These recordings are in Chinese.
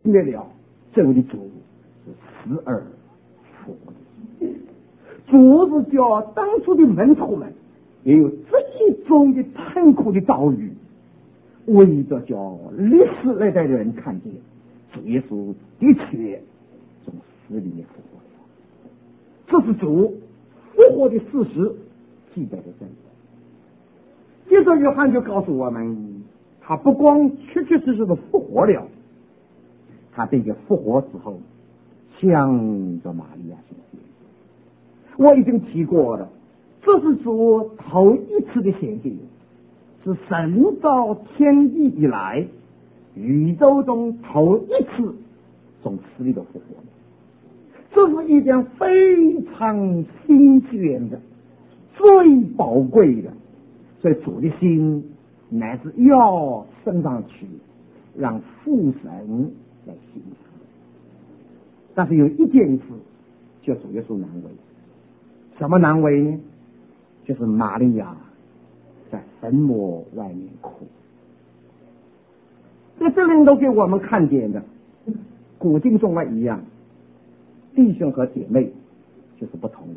灭了这位的主是死而复活的。主是叫当初的门徒们也有这一种的痛苦的遭遇，为着叫历史来代的人看见主耶稣的确从死里面复活了，这是主复活的事实记载的真理。接着约翰就告诉我们，他不光确确实实的复活了，他这个复活之后向着玛利亚显现。我已经提过了，这是主头一次的显现，是神造天地以来宇宙中头一次从死里的复活。这是一件非常新鲜的最宝贵的，所以主的心乃是要升上去让父神来欣赏。但是有一件事叫主耶稣难为，什么难为呢？就是玛利亚在坟墓外面哭。这里都给我们看见的古今中外一样，弟兄和姐妹就是不同的。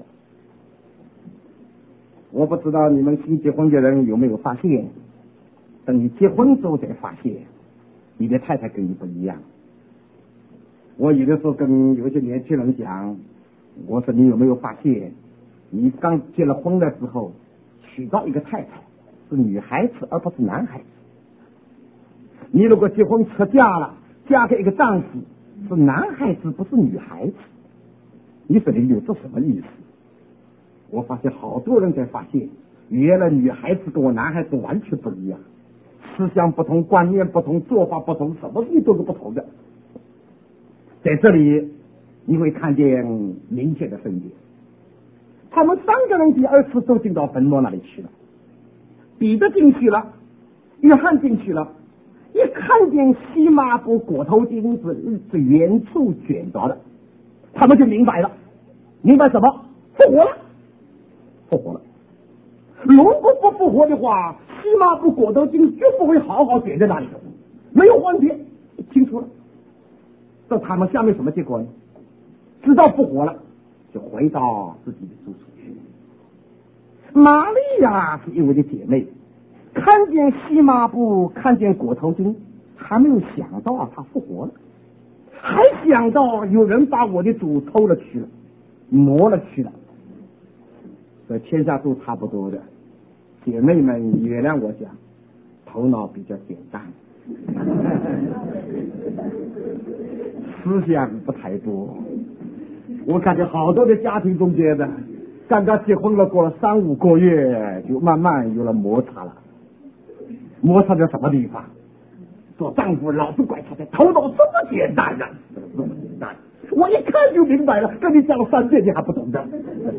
我不知道你们新结婚的人有没有发现，等你结婚之后才发现你的太太跟你不一样。我有的时候跟有些年轻人讲，我说你有没有发现，你刚结了婚的时候娶到一个太太是女孩子而不是男孩子，你如果结婚出嫁了，嫁给一个丈夫是男孩子不是女孩子，你说你有这什么意思？我发现好多人才发现，原来女孩子跟我男孩子完全不一样，思想不同，观念不同，做法不同，什么事情都是不同的。在这里你会看见明显的分别。他们三个人第二次都进到坟墓那里去了，彼得进去了，约翰进去了，一看见西麻布裹头巾是原处卷着的，他们就明白了。明白什么？复活了，复活了。如果不复活的话，西麻布裹头巾绝不会好好卷在那里的，没有换别，清楚了。这他们下面什么结果呢？知道复活了，就回到自己的住处去。玛利亚是一位的姐妹，看见西麻布，看见裹头巾，还没有想到他复活了，还想到有人把我的主偷了去了，挪了去了。所以天下都差不多的，姐妹们原谅我讲，头脑比较简单，思想不太多。我感觉好多的家庭中间的，刚刚结婚了，过了3、5个月，就慢慢有了摩擦了。摩擦在什么地方？做丈夫老是怪他的头脑这么简单的，这么简单，我一看就明白了。跟你讲了3遍，你还不懂的。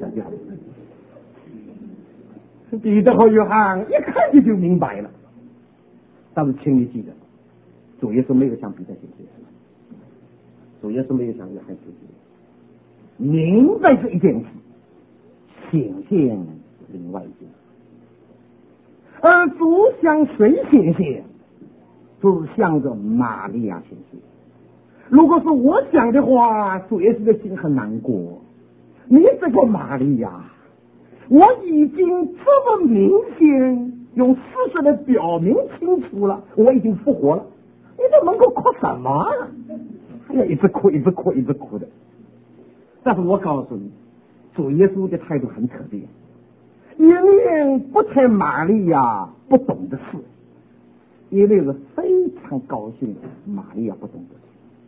彼得和约翰一看就明白了。但是请你记得，主耶稣没有向彼得显现，主耶稣没有向约翰显现。明白这一件事，显现另外一件事。而主向谁显现？就是向着玛利亚显现。如果是我想的话，主耶稣的心很难过。你这个玛利亚，我已经这么明显用事实来表明清楚了，我已经复活了，你在门口哭什么啊？哎呀，一直哭一直哭一直哭的。但是我告诉你，主耶稣的态度很特别，一面不猜玛利亚不懂的事，一面是非常高兴玛利亚不懂的事。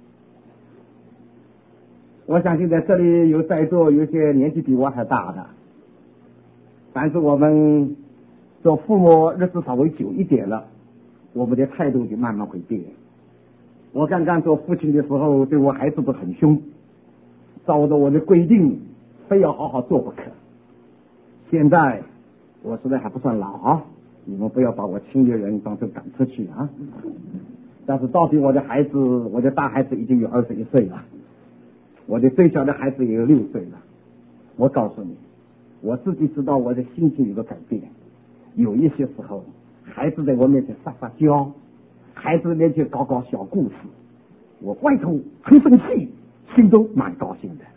我相信在这里有在座有些年纪比我还大的，但是我们做父母日子稍微久一点了，我们的态度就慢慢会变。我刚刚做父亲的时候，对我孩子都很凶，照着我的规定非要好好做不可。现在我实在还不算老啊，你们不要把我亲的人当成赶出去啊。但是到底我的孩子，我的大孩子已经有21岁了，我的最小的孩子也有6岁了。我告诉你，我自己知道我的心情有个改变。有一些时候孩子在我面前撒撒娇，孩子面前搞搞小故事， 我外头很生气，心中蛮高兴的。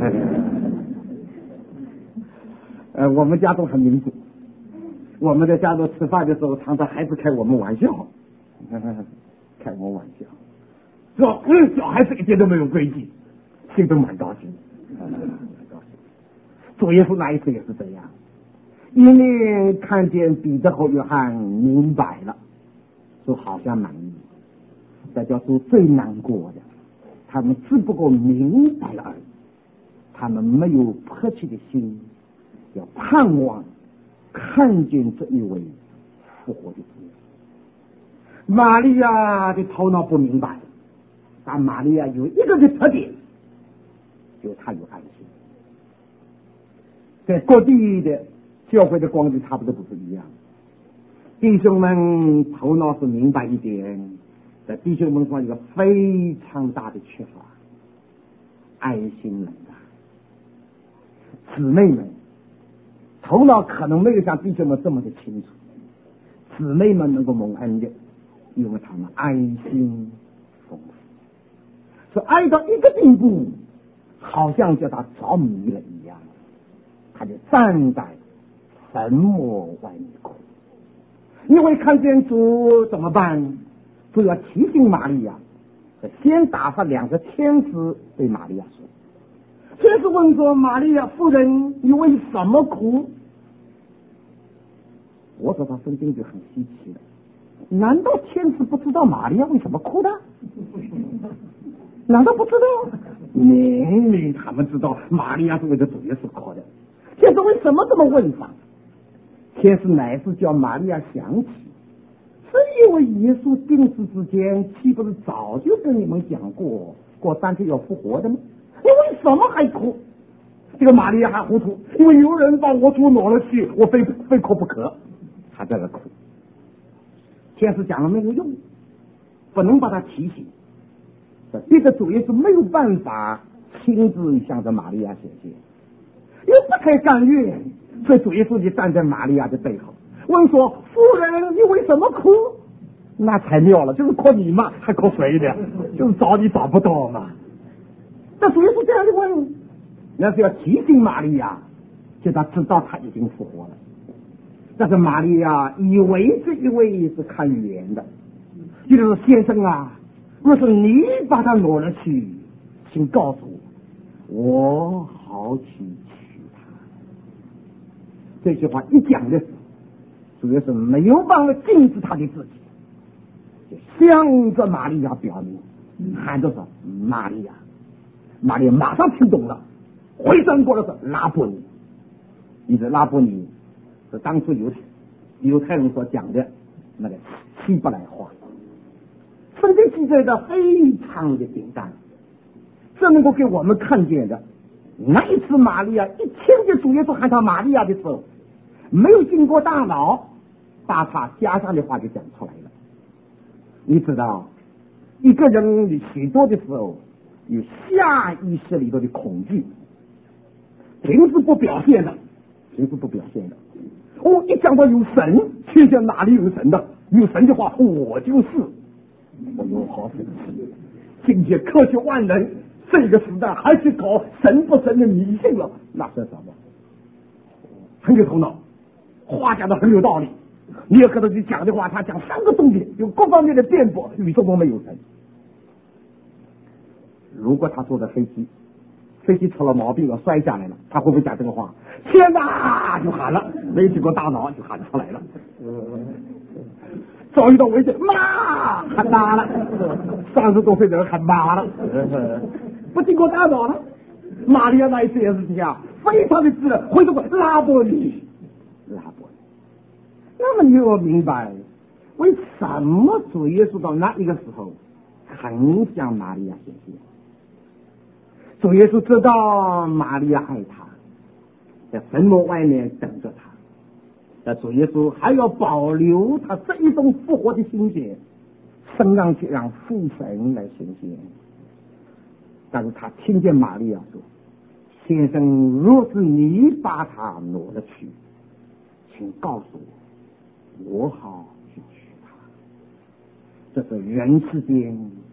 我们家都很民主，我们在家中吃饭的时候，常常孩子开我们玩笑，开我们玩笑，说小孩子一点都没有规矩，心中蛮高兴。主耶稣那一次也是这样，一面看见彼得和约翰明白了，就好像满意。这叫做最难过的，他们只不过明白了而已，他们没有迫切的心，要盼望看见这一位复活的主。玛利亚的头脑不明白，但玛利亚有一个的特点，就是她有爱心。在各地的教会的光景差不多不是一样，弟兄们头脑是明白一点，在弟兄们上有个非常大的缺乏，爱心冷淡。姊妹们头脑可能没有像弟兄们这么的清楚，姊妹们能够蒙恩的，因为他们爱心丰富，是爱到一个地步，好像叫他着迷了一样，他就站在坟墓外面哭。你会看见主怎么办？主要提醒玛利亚，先打发2个天使对玛利亚说。天使问说：玛利亚夫人，你为什么哭？我说他圣经就很稀奇了，难道天使不知道玛利亚为什么哭的？难道不知道？明明他们知道玛利亚是为了主耶稣哭的，天使为什么这么问法？天使乃是叫玛利亚想起，是因为耶稣定死之前，岂不是早就跟你们讲过，过3天要复活的吗？你为什么还哭？这个玛利亚还糊涂，因为有人把我主挪了去，我非哭不可。他在那哭，天使讲了没有用，不能把他提醒。这个主耶稣没有办法亲自向着玛利亚显现，又不太甘愿，所以主耶稣就站在玛利亚的背后，问说：夫人，你为什么哭？那才妙了，就是哭你嘛，还哭谁的？就是找你找不到嘛。那主耶稣这样的问，那是要提醒玛利亚，叫他知道他已经复活了。但是玛利亚以为这一位是看预言的，就是说先生啊，若是你把他挪了去，请告诉我，我好去娶他。这句话一讲的时候，主要是没有办法禁止他的自己，就向着玛利亚表明，喊着说：玛利亚。玛利亚马上听懂了，回转过来说：拉伯尼。你的拉伯尼是当初犹太人所讲的那个希伯来话，圣经记载的非常的简单，这能够给我们看见的。那一次玛利亚一听见主耶稣喊他玛利亚的时候，没有经过大脑，把他家乡的话就讲出来了。你知道，一个人有许多的时候有下意识里头的恐惧，平时不表现的。一讲到有神，天下哪里有神的？有神的话，我就是。我有好生气，今天科学万能，这个时代还去搞神不神的迷信了，那是什么？很有头脑，话讲的很有道理。你也可能去讲的话，他讲3个东西，有各方面的辩驳，宇宙中没有神。如果他坐的飞机出了毛病了，摔下来了，他会不会讲这个话？天哪！就喊了，没经过大脑就喊出来了。遭遇到危险，妈喊妈了，30多岁的人喊妈了，不经过大脑了。玛利亚那一次也是这样，非常的自然，回头过拉伯尼。那么你要明白，为什么主耶稣到那一个时候肯向玛利亚显现？主耶稣知道玛利亚爱他，在坟墓外面等着他。但主耶稣还要保留他这一种复活的心血，升上去让父神来显现。但是他听见玛利亚说：先生，若是你把他挪了去，请告诉我，我好去娶他。这是人世间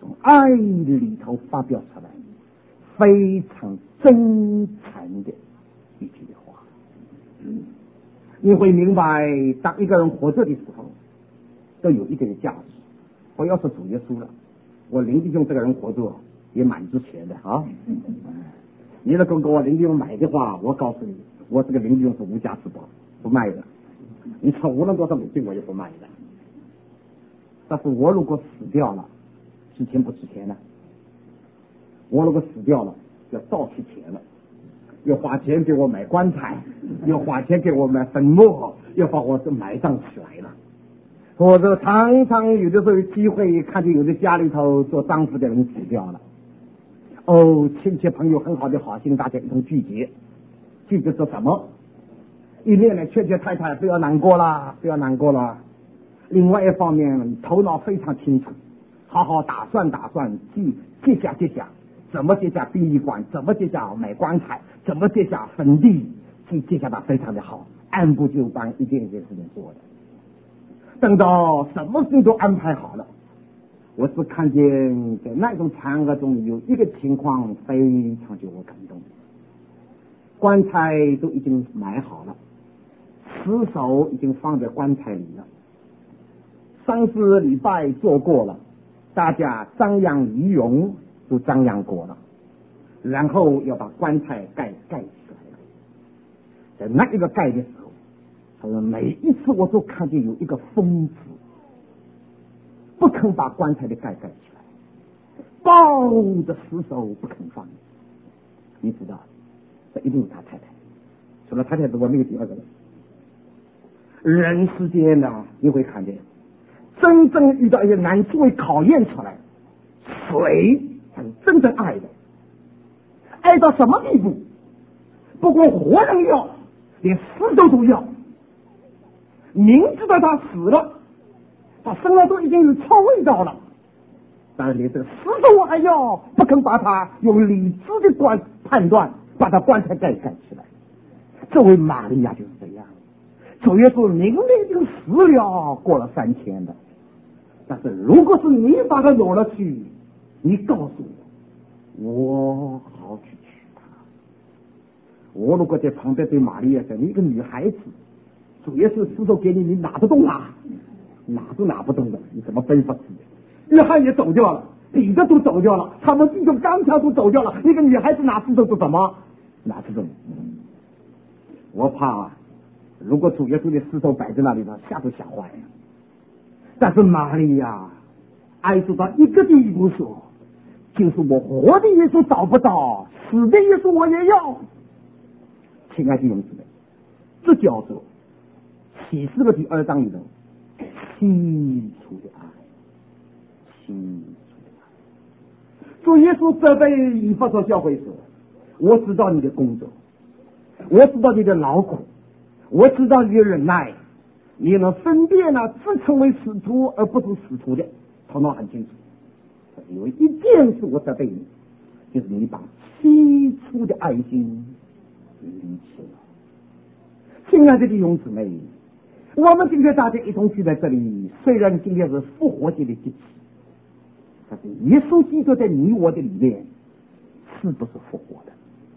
从爱里头发表出来非常真诚的一句话。你会明白，当一个人活着的时候都有一点价值。我要是主耶稣了，我林弟兄这个人活着也蛮值钱的啊！你如果给我林弟兄买的话，我告诉你，我这个林弟兄是无价之宝，不卖的。你说无论多少美金我也不卖的。但是我如果死掉了，值钱不值钱呢？我如果死掉了，要倒提钱了，要花钱给我买棺材，要花钱给我买坟墓，要把我埋葬起来了。或者常常有的时候有机会看见有的家里头做丈夫的人死掉了，亲戚朋友很好的好心，大家一同聚集说什么？一面呢劝太太不要难过了，不要难过了。另外一方面头脑非常清楚，好好打算接下怎么接下殡仪馆，怎么接下买棺材，怎么接下坟地，接下的非常的好，按部就班，一件一件事情做的。等到什么事情都安排好了，我是看见在那种场合中有一个情况非常叫我感动。棺材都已经买好了，尸首已经放在棺材里了，丧事礼拜做过了，大家张扬仪容都张扬过了，然后要把棺材盖起来了。在那一个盖的时候，他说每一次我都看见有一个疯子不肯把棺材的盖起来，抱着尸首不肯放。你知道这一定是他太太，除了太太之外没有第二个人。人世间呢，你会看见真正遇到一些难处会考验出来，谁才是真正爱的，爱到什么地步？不光活人要，连死都要。明知道他死了，他身上都已经有臭味道了，但是连这个死的我还要，不肯把他用理智的判断把他棺材盖起来。这位玛利亚就是这样，主耶稣明明已经死了，过了3天的，但是如果是你把他掳了去，你告诉我好去娶他。我如果在旁边对玛利亚说，你一个女孩子，主耶稣尸首给你，你拿得动啊？拿都拿不动的，你怎么分法子？约翰也走掉了，彼得都走掉了，他们弟兄刚强都走掉了，一个女孩子拿尸首是什么？拿得动？我怕如果主耶稣的尸首摆在那里，他吓都吓坏了。但是玛利亚爱主到一个地步说，就是我活的耶稣找不到，死的耶稣我也要。亲爱的弟兄姊妹，这叫做启示录第2章里头清楚的爱，清楚的爱。主耶稣责备以弗所教会说，我知道你的工作，我知道你的劳苦，我知道你的忍耐，你能分辨自称为使徒而不是使徒的，头脑很清楚。有一件事我责备你，就是你把起初的爱心离弃了。亲爱的弟兄姊妹，我们今天大家一同聚在这里，虽然今天是复活节的节气，但是耶稣基督在你我的里面是不是复活的？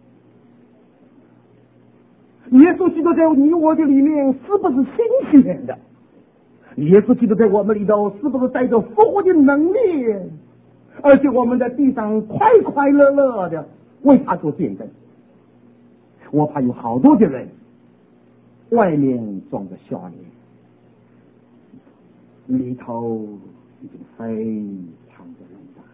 耶稣基督在你我的里面是不是新鲜的？耶稣基督在我们里头是不是带着复活的能力？而且我们在地上快快乐乐的为他做见证。我怕有好多的人外面装着笑脸，里头已经非常的冷淡，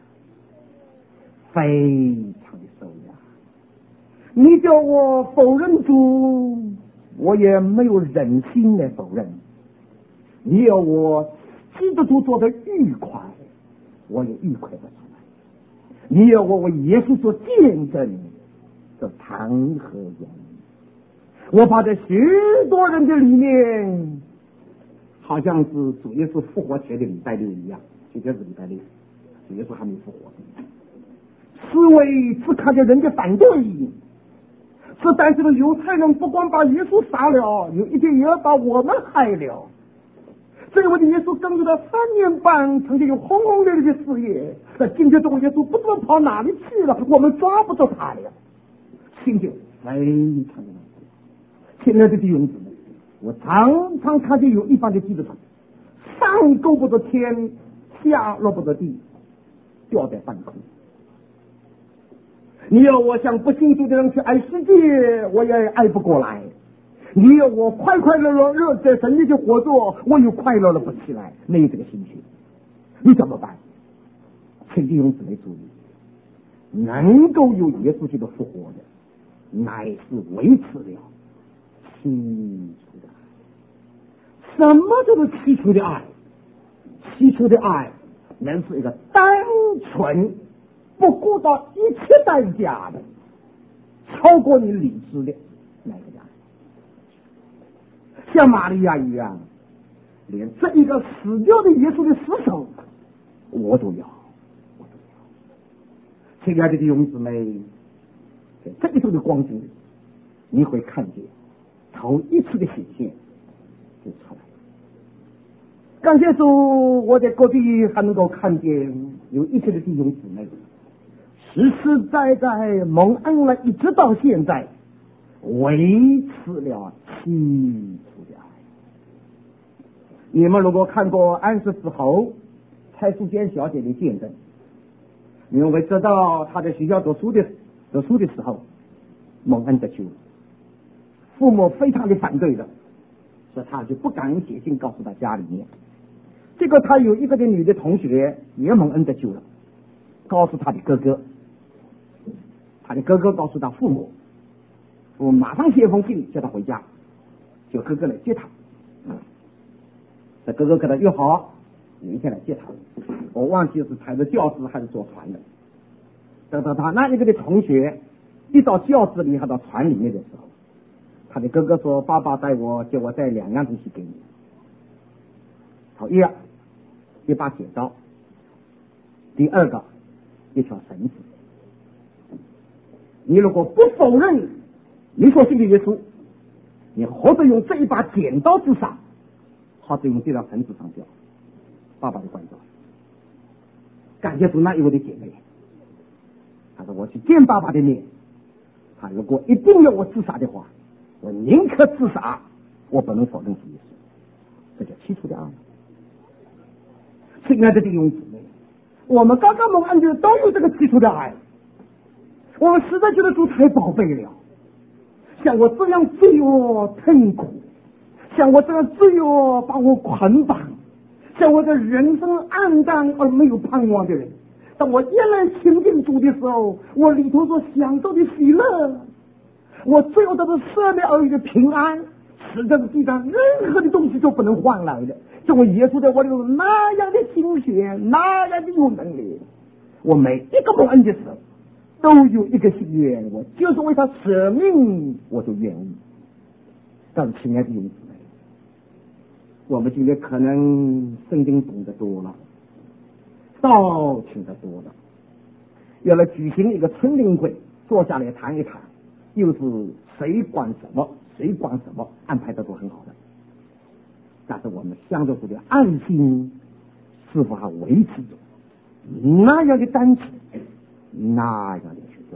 非常的受压。你叫我否认主，我也没有忍心来否认；你要我基督徒做的愉快，我也愉快不出来；你要我为耶稣做见证，这谈何容易？我怕在许多人的里面，好像是主耶稣复活前的礼拜六一样，今天是礼拜六，主耶稣还没复活。思维只看见人的反对，是担心的犹太人不光把耶稣杀了，有一天也要把我们害了。这个问题耶稣跟着他3年半，曾经有轰轰烈烈的事业， 可今天这个耶稣不知道跑哪里去了，我们抓不着他了，心就非常的难过。亲爱的弟兄姊妹，我常常看见有一帮的基督徒，上够不得天，下落不得地，掉在半空。你要我像不信主的人去爱世界，我也爱不过来；你要我快快乐乐在神里去活着，我又快乐了不起来，没有这个心情，你怎么办？请弟兄姊妹注意，能够有耶稣基督复活的，乃是维持了起初的爱。什么叫做起初的爱？起初的爱能是一个单纯不顾到一切代价的，超过你理智的那个爱。像玛利亚一样，连这一个死掉的耶稣的尸首我都要。亲爱的弟兄姊妹，在这一种的光景里，你会看见头一次的显现就出来。感谢主，我在各地还能够看见有一些的弟兄姊妹实实在在蒙恩了，一直到现在维持了起初的爱。你们如果看过安息之后蔡淑娟小姐的见证，你们会知道她在学校读书的时候蒙恩得救，父母非常的反对的，所以她就不敢写信告诉她家里面。这个她有一个的女的同学也蒙恩得救了，告诉她的哥哥，他的哥哥告诉他父母，父母马上写封信叫他回家，就哥哥来接他。这哥哥跟他约好有一天来接他，我忘记是踩着轿子还是坐船的。等到他那一个的同学一到轿子里还到船里面的时候，他的哥哥说：“爸爸叫我带2样东西给你。”好，一把剪刀，第二个一条绳子。你如果不否认你所信的耶稣，你或者用这一把剪刀自杀，或者用这条绳子上吊。爸爸就关照，感谢主那一位的姐妹，他说我去见爸爸的面，他如果一定要我自杀的话，我宁可自杀，我不能否认主耶稣。这叫起初的爱。亲爱的弟兄姊妹，我们刚刚蒙恩的都有这个起初的爱，我实在觉得主太宝贝了。像我这样罪恶痛苦，像我这样罪恶把我捆绑，像我的人生暗淡而没有盼望的人，当我越来亲近主的时候，我里头所享受的喜乐，我最后得到赦免而已的平安，实在是地上任何的东西都不能换来的。就我耶稣在我里头那样的心血，那样的有能力，我每一个蒙恩的时候都有一个心愿，我就是为他舍命，我就愿意。但是亲爱的弟兄姊妹，我们今天可能圣经懂得多了，道听得多了，要来举行一个村灵会，坐下来谈一谈，又是谁管什么，谁管什么，安排的都很好的。但是我们向着主的爱心是否还维持着那样的单纯，那样的去做？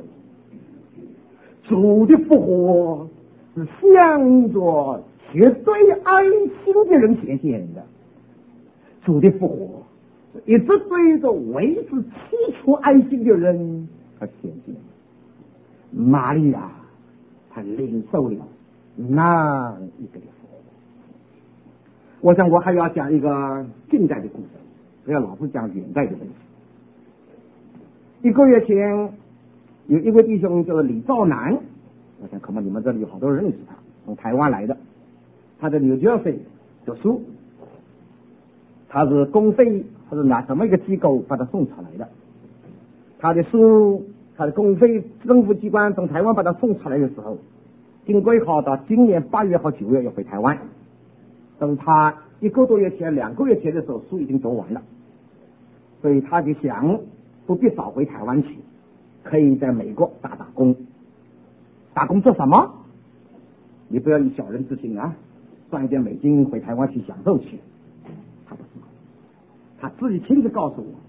主的复活是向着绝对爱心的人显现的，主的复活一直对着维持起初爱心的人而显现。玛利亚她领受了那一个的复活。我想我还要讲一个近代的故事，不要老是讲远代的东西。1个月前有一位弟兄叫李兆南，我想恐怕你们这里有好多人认识他，从台湾来的，他在New Jersey读书，他是公费或者拿什么一个机构把他送出来的。他的书，他的公费政府机关从台湾把他送出来的时候，经规划到今年8月和9月要回台湾。但是他1个多月前、2个月前的时候，书已经读完了，所以他就想不必早回台湾去，可以在美国打工。打工做什么？你不要以小人之心啊，赚一点美金回台湾去享受去。他不是，他自己亲自告诉我，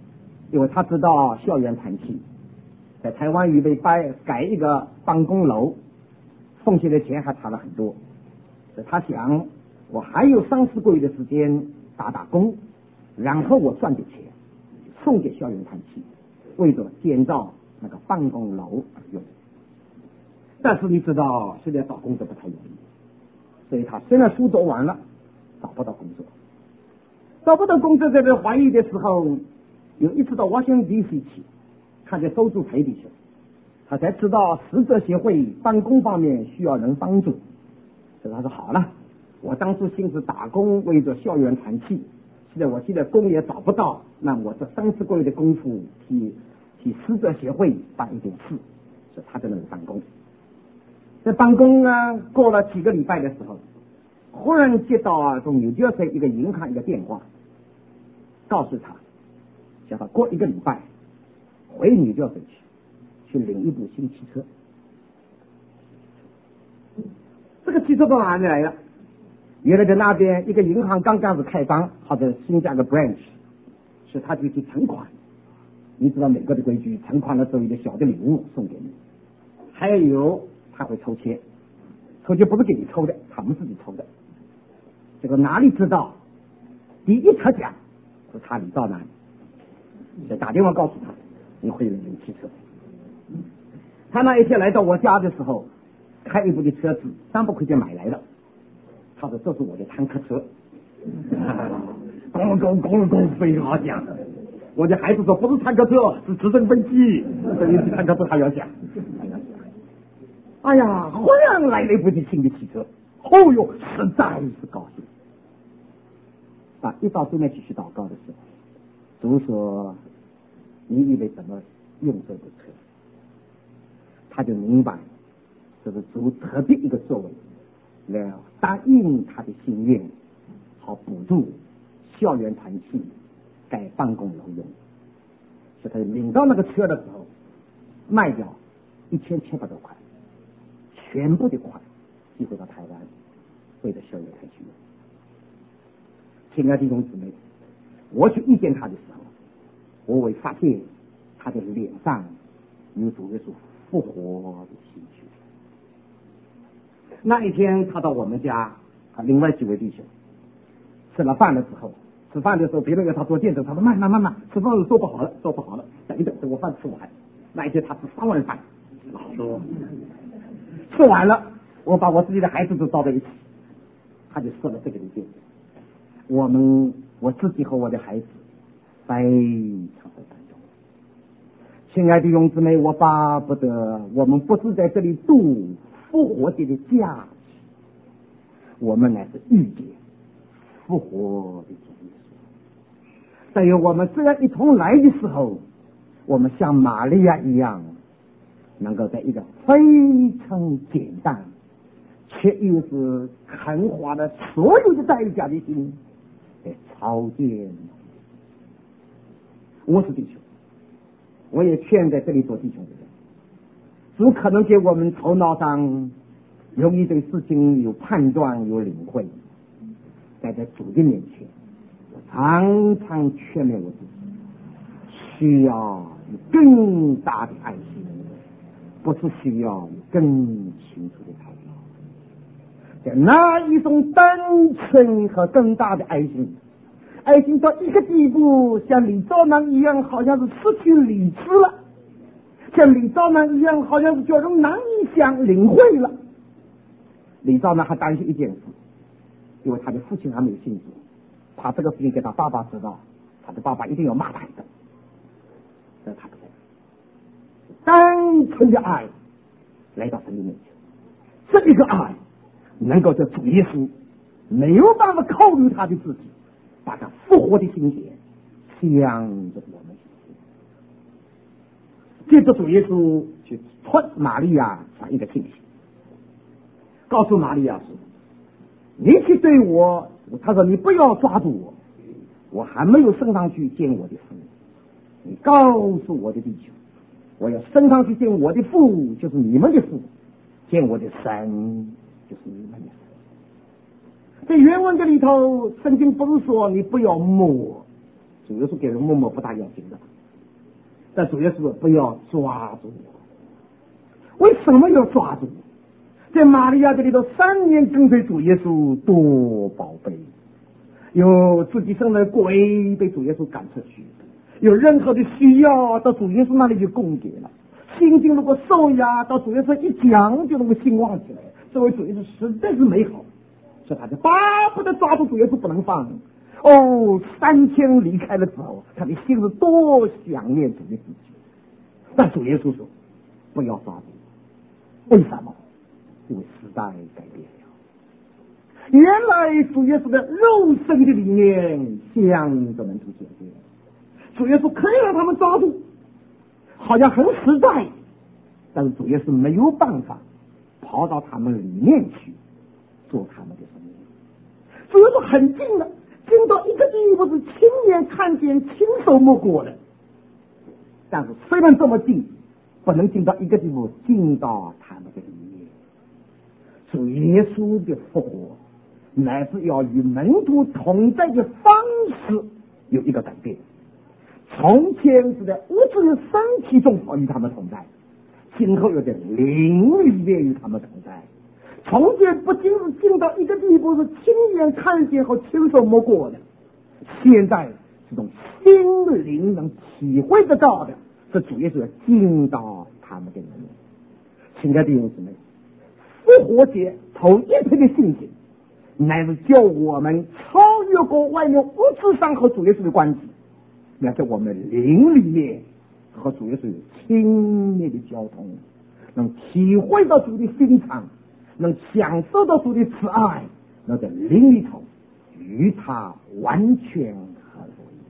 因为他知道校园团契在台湾预备改一个办公楼，奉献的钱还差了很多，所以他想我还有3-4个月的时间打工，然后我赚点钱送给校园团契，为着建造那个办公楼而用。但是你知道现在找工作不太容易，所以他虽然书读完了找不到工作，在这怀疑的时候，有一次到华盛顿 DC 去看见周助培弟兄，他才知道使者协会办公方面需要人帮助，所以他说好了，我当初心思打工为着校园团契，我现在工也找不到，那我这3-4个月的功夫替使者协会办一点事，所以他在那里办公。在办公呢，过了几个礼拜的时候，忽然接到从纽约市一个银行一个电话，告诉他叫他过1个礼拜回纽约市去领一部新汽车。这个汽车从哪里来的？原来在那边一个银行刚开始开张，或者新加个 branch， 是他就去存款。你知道美国的规矩，存款的时候一个小的礼物送给你，还有他会抽签不是给你抽的，他们自己抽的。这个哪里知道第一特奖是他李兆南，就打电话告诉他你会领汽车。他那一天来到我家的时候，开一部的车子300块钱买来的，他说这是我的坦克车，咣非常响。我的孩子说不是坦克车，是直升飞机，这一坦克车还要响。哎呀，忽然来了一部新的汽车，哦哟，实在是高兴。一到对面继续祷告的时候，主说你以为怎么用这部车？他就明白这是主特别一个作为，来答应他的心愿，好补助校园团契盖办公楼用。所以他领到那个车的时候，卖掉1700多块，全部的款寄回到台湾，为了校园团契用。亲爱的弟兄姊妹，我去遇见他的时候，我会发现他的脸上有主耶稣复活的喜讯。那一天他到我们家，另外几位弟兄吃了饭的时候，别人要他做见证，他说慢，吃饭做不好了，等一等我饭吃完。那一天他吃3碗饭，说吃完了，我把我自己的孩子都招在一起，他就说了这个的见证。我自己和我的孩子非常的感动。亲爱的弟兄姊妹，我巴不得我们不是在这里度复活节的假期，我们乃是遇见复活的主耶稣。但有我们这样一同来的时候，我们像玛利亚一样，能够在一个非常简单却又是肯花了所有的代价的心朝见。我是弟兄，我也劝在这里做弟兄的人，主可能给我们头脑上容易对事情有判断有领会，在主的面前，我常常劝勉我自己，需要更大的爱心，不是需要更清楚的态度。在那一种单纯和更大的爱心到一个地步，像李兆南一样，好像是失去理智了，像李兆南一样，好像是叫人难以想领会了。李兆南还担心一件事，因为他的父亲还没有信主，怕这个事情给他爸爸知道，他的爸爸一定要骂他一顿。这他不在，单纯的爱来到神的面前，这一个爱能够叫主耶稣没有办法考虑他的自己，把他复活的心血向着我们。接着主耶稣去传玛利亚传一个信息，告诉玛利亚说，你去对我，他说你不要抓住我还没有升上去见我的父，你告诉我的弟兄，我要升上去见我的父，就是你们的父，见我的神，就是你们的神。在原文这里头，圣经不是说你不要摸，主要是给人摸不大要紧的， 但主耶稣不要抓住我。为什么要抓住我？在玛利亚这里头3年跟随主耶稣多宝贝，有自己生的鬼被主耶稣赶出去，有任何的需要到主耶稣那里就供给了，心经如果受压到主耶稣一讲就能够兴旺起来，这位主耶稣实在是美好，所以他就巴不得抓住主耶稣不能放。3天离开的时候，他的心是多想念主耶稣。但主耶稣说不要抓住，为什么？因为时代改变了，原来主耶稣的肉身的里面像都能出现，主耶稣可以让他们抓住，好像很实在，但是主耶稣没有办法跑到他们里面去做他们的生命。主耶稣很近的，近到一个地步是亲眼看见亲手摸过的，但是虽然这么近，不能近到一个地步，近到他们的里面。主耶稣的复活乃是要与门徒同在的方式有一个改变，从前是在物质的身体中与他们同在，今后又在灵里面与他们同在。从前不仅是进到一个地步是亲眼看见和亲手摸过的，现在这种心灵能体会得到的，是主耶稣要进到他们的里面。亲爱的弟兄姊妹，复活节头一天的信息乃是叫我们超越过外面物质上和主耶稣的关系，那在我们灵里面和主耶稣有亲密的交通，能体会到主的心肠，能享受到主的慈爱，能在灵里头与他完全合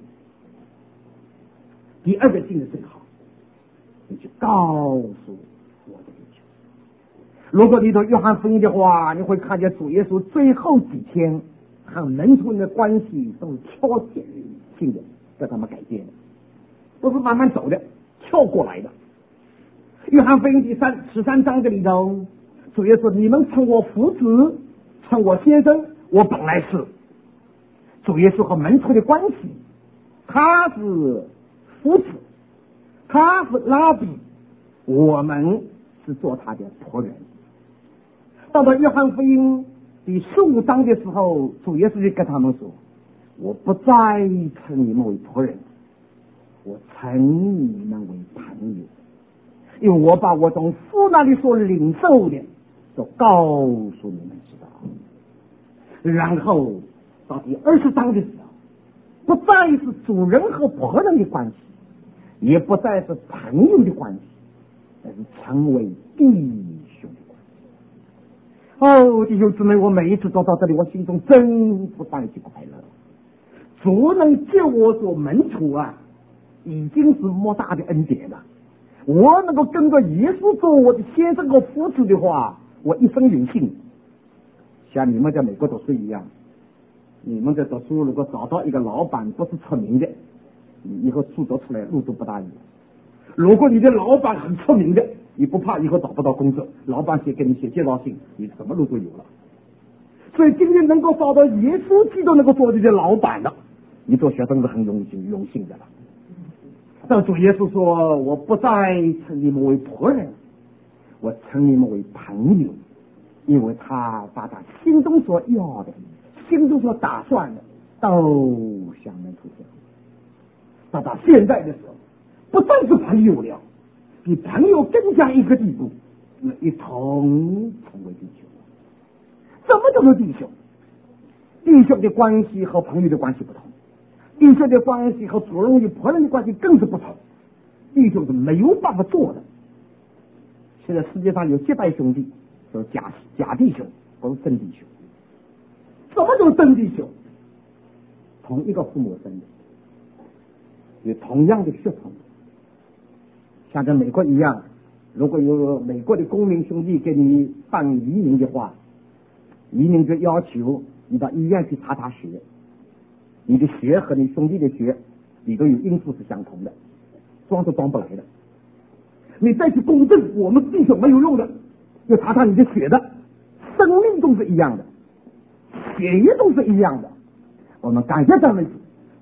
一。第二个信的最好，你去告诉我的弟兄。如果你读约翰福音的话，你会看见主耶稣最后几天和门徒的关系都是挑选性的，叫他们改变的，不是慢慢走的，跳过来的。约翰福音第13章这里头，主耶稣你们称我夫子，称我先生，我本来是。主耶稣和门徒的关系，他是夫子，他是拉比，我们是做他的仆人。到了约翰福音第15章的时候，主耶稣就跟他们说，我不再称你们为仆人，我称你们为朋友，因为我把我从父那里所领受的都告诉你们知道。然后到第20章的时候，不再是主人和仆人的关系，也不再是朋友的关系，而是成为弟兄的关系。弟兄姊妹，我每一次走到这里，我心中真不带去快乐。主能借我做门徒啊，已经是莫大的恩典了。我能够跟着耶稣做我的先生和夫子的话，我一生有幸。像你们在美国读书一样，你们在读书如果找到一个老板不是出名的，你以后书读出来路都不大一样。如果你的老板很出名的，你不怕以后找不到工作，老板给你写介绍信，你什么路都有了。所以今天能够找到耶稣基督能够做这些老板的，你做学生是很荣幸的了。但主耶稣说，我不再称你们为仆人，我称你们为朋友，因为他把他心中所要的，心中所打算的都向人出现。到他现在的时候，不再是朋友了，比朋友更加一个地步，一同成为弟兄。什么叫做弟兄？弟兄的关系和朋友的关系不同，弟兄的关系和主人与仆人的关系更是不同。弟兄是没有办法做的。现在世界上有结拜兄弟，说假弟兄，不是真弟兄。什么叫真弟兄？同一个父母生的，有同样的血统，像在美国一样，如果有美国的公民兄弟给你办移民的话，移民就要求你到医院去查血，你的血和你兄弟的血里头有因素是相同的，装都装不来的。你再去公证我们弟兄没有用的，要查你的血的，生命都是一样的，血液都是一样的。我们感谢上帝，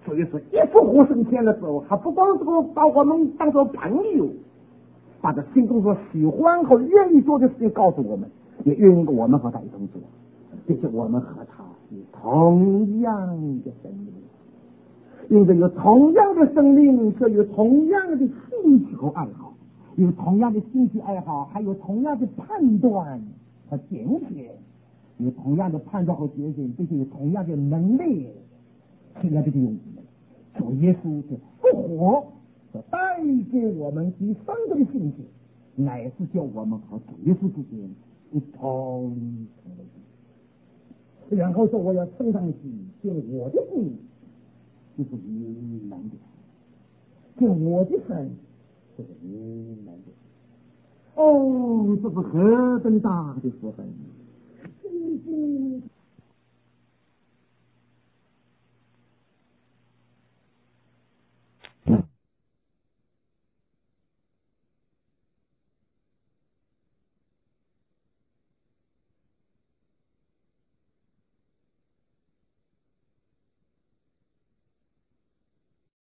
所以说一复活升天的时候，还不光是把我们当做朋友，把他心中所喜欢和愿意做的事情告诉我们，也愿意我们和他一同做，并且我们和他有同样的生命，因为有同样的生命，就有同样的兴趣和爱好，有同样的兴趣爱好，还有同样的判断和拣选，有同样的判断和拣选，并且有同样的能力。现在这个用主耶稣的复活所带给我们第三个的兴趣，乃是叫我们和主耶稣之间一同成为。然后说我要升上去，见我的父就是你们的，见我的神就是你们的。哦，这是何等大的福分！